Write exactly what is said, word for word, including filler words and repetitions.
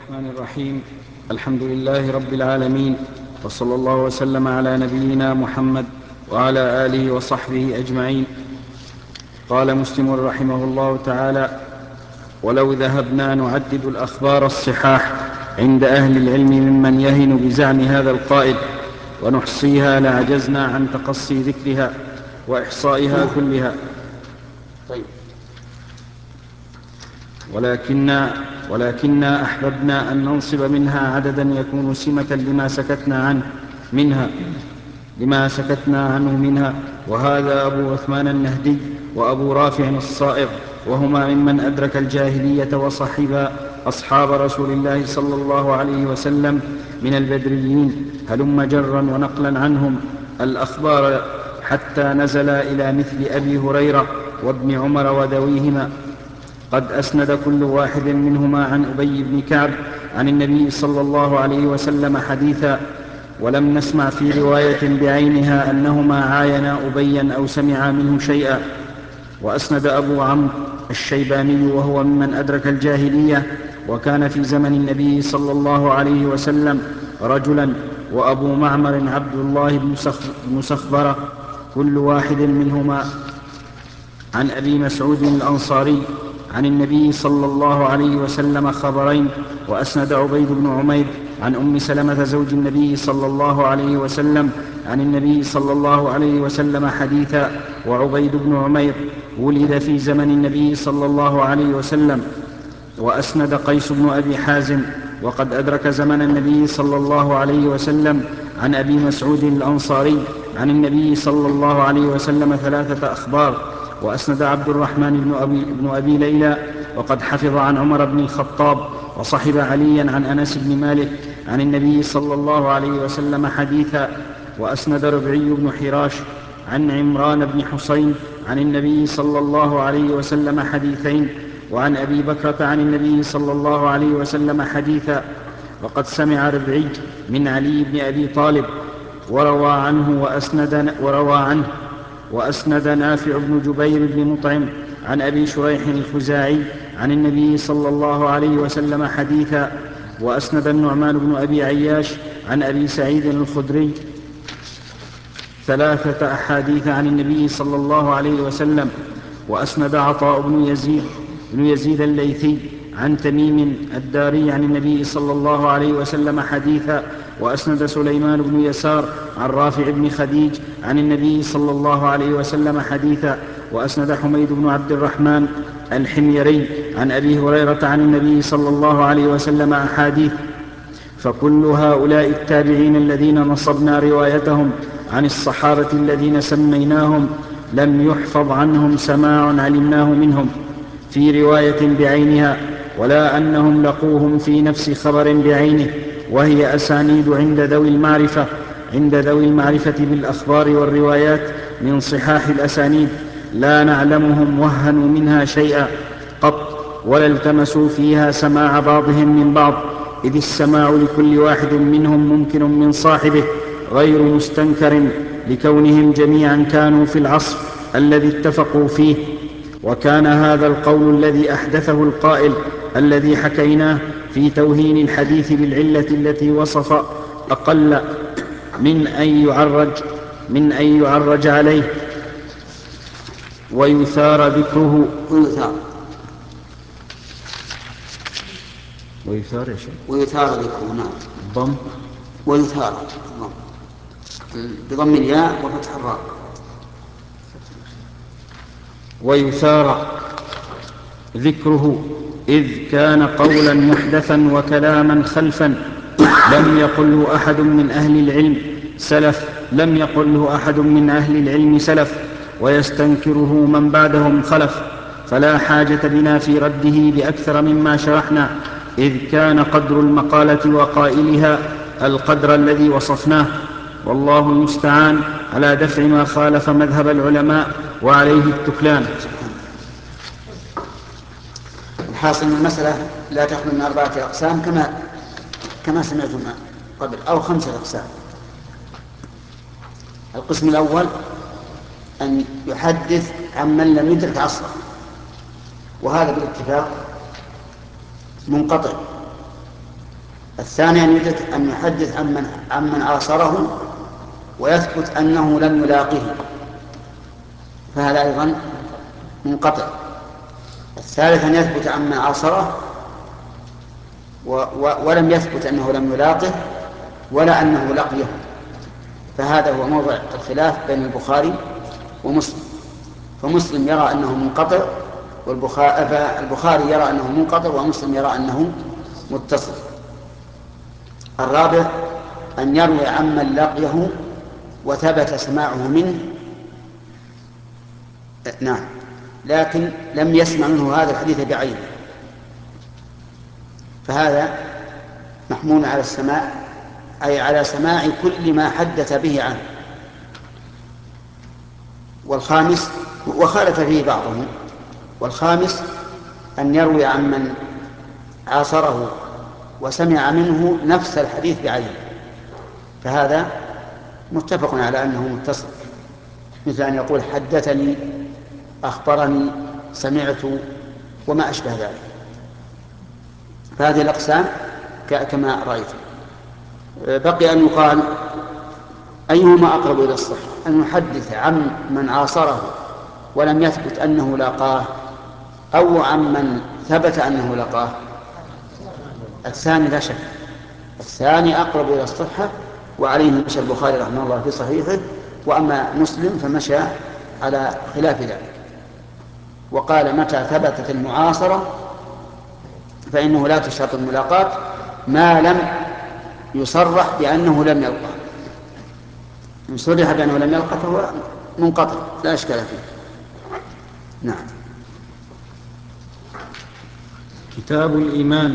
الرحمن الرحيم. الحمد لله رب العالمين، وصلى الله وسلم على نبينا محمد وعلى آله وصحبه أجمعين. قال مسلم رحمه الله تعالى: ولو ذهبنا نعدد الأخبار الصحاح عند أهل العلم ممن يهن بزعم هذا القائل ونحصيها لعجزنا عن تقصي ذكرها وإحصائها كلها. طيب. ولكننا, ولكننا أحببنا أن ننصب منها عددا يكون سمة لما سكتنا عنه منها لما سكتنا عنه منها وهذا أبو عثمان النهدي وأبو رافع الصائغ، وهما ممن أدرك الجاهلية وصحبا أصحاب رسول الله صلى الله عليه وسلم من البدريين، هلم جرا ونقلا عنهم الأخبار حتى نزل إلى مثل أبي هريرة وابن عمر وذويهما. قد أسند كل واحد منهما عن أبي بن كعب عن النبي صلى الله عليه وسلم حديثا، ولم نسمع في رواية بعينها أنهما عاينا أبيا أو سمعا منه شيئا. وأسند أبو عمرو الشيباني وهو ممن أدرك الجاهلية وكان في زمن النبي صلى الله عليه وسلم رجلا، وأبو معمر عبد الله بن سخبرة، كل واحد منهما عن أبي مسعود الأنصاري عن النبي صلى الله عليه وسلم خبرين. وأسند عبيد بن عمير عن أم سلمة زوج النبي صلى الله عليه وسلم عن النبي صلى الله عليه وسلم حديثا. وعبيد بن عمير ولد في زمن النبي صلى الله عليه وسلم. وأسند قيس بن أبي حازم وقد أدرك زمن النبي صلى الله عليه وسلم عن أبي مسعود الأنصاري عن النبي صلى الله عليه وسلم ثلاثة أخبار. وأسند عبد الرحمن بن أبي, بن أبي ليلى وقد حفظ عن عمر بن الخطاب وصحب عليا عن أنس بن مالك عن النبي صلى الله عليه وسلم حديثا. وأسند ربعي بن حراش عن عمران بن حسين عن النبي صلى الله عليه وسلم حديثين. وعن أبي بكرة عن النبي صلى الله عليه وسلم حديثا. وقد سمع ربعي من علي بن أبي طالب وروى عنه وأسند, وروى عنه وأسند نافع بن جبير بن مطعم عن أبي شريح الخزاعي عن النبي صلى الله عليه وسلم حديثا. وأسند النعمان بن أبي عياش عن أبي سعيد الخدري ثلاثة أحاديث عن النبي صلى الله عليه وسلم. وأسند عطاء بن يزيد, بن يزيد الليثي عن تميم الداري عن النبي صلى الله عليه وسلم حديثا. وأسند سليمان بن يسار عن رافع بن خديج عن النبي صلى الله عليه وسلم حديثا. وأسند حميد بن عبد الرحمن الحميري عن أبي هريرة عن النبي صلى الله عليه وسلم أحاديث. فكل هؤلاء التابعين الذين نصبنا روايتهم عن الصحابة الذين سميناهم لم يحفظ عنهم سماع علمناه منهم في رواية بعينها، ولا أنهم لقوهم في نفس خبر بعينه، وهي أسانيد عند ذوي المعرفة عند ذوي المعرفة بالأخبار والروايات من صحاح الأسانيد، لا نعلمهم وهنوا منها شيئا قط، ولا التمسوا فيها سماع بعضهم من بعض، إذ السماع لكل واحد منهم ممكن من صاحبه غير مستنكر، لكونهم جميعا كانوا في العصر الذي اتفقوا فيه. وكان هذا القول الذي أحدثه القائل الذي حكيناه في توهين الحديث بالعلة التي وصف أقل من أن يعرج, من أن يعرج عليه ويثار ذكره ويثار ويثار يا شيخ ويثار ذكره. نعم. الضم ويثار بضم الياء وفتح الراء. ويثار ذكره إذ كان قولا محدثا وكلاما خلفا لم يقله أحد من أهل العلم سلف لم يقله أحد من أهل العلم سلف ويستنكره من بعدهم خلف، فلا حاجة بنا في رده بأكثر مما شرحنا، إذ كان قدر المقالة وقائلها القدر الذي وصفناه، والله المستعان على دفع ما خالف مذهب العلماء وعليه التكلان. الحاصل من المسألة لا تخلو من أربعة أقسام كما كما سمعتم قبل، أو خمسة أقسام. القسم الأول أن يحدث عمن لم يدرك عصره، وهذا بالاتفاق منقطع، الثاني أن يدرك أن يحدث عمن عمن عاصره ويثبت أنه لم يلاقه، فهذا أيضا منقطع. الثالث أن يثبت عمن عاصره و و ولم يثبت أنه لم يلاقه ولا أنه لقيه، فهذا هو موضع الخلاف بين البخاري ومسلم. فمسلم يرى أنه منقطع، والبخاري يرى أنه منقطع، ومسلم يرى أنه متصل. الرابع أن يروي عمن لقيه وثبت سماعه منه، نعم، لكن لم يسمع منه هذا الحديث بعينه، فهذا محمول على السماع، أي على سماع كل ما حدث به عنه. والخامس، وخالف فيه بعضهم، والخامس أن يروي عمن عاصره وسمع منه نفس الحديث بعينه، فهذا متفق على أنه متصل، مثل أن يقول حدثني، أخبرني، سمعت، وما أشبه ذلك. فهذه الأقسام كما رأيت. بقي أن يقال أيهما أقرب إلى الصحة، أن يحدث عن من عاصره ولم يثبت أنه لاقاه، أو عن من ثبت أنه لقاه؟ الثاني لا شك، الثاني أقرب إلى الصحة، وعليه مشى البخاري رحمه الله في صحيحه، وأما مسلم فمشى على خلاف ذلك، وقال متى ثبتت المعاصرة فإنه لا تشترط الملاقات ما لم يصرح بأنه لم يلقى. إن صرح بأنه لم يلقى فهو منقطع لا إشكال فيه. نعم. كتاب الإيمان.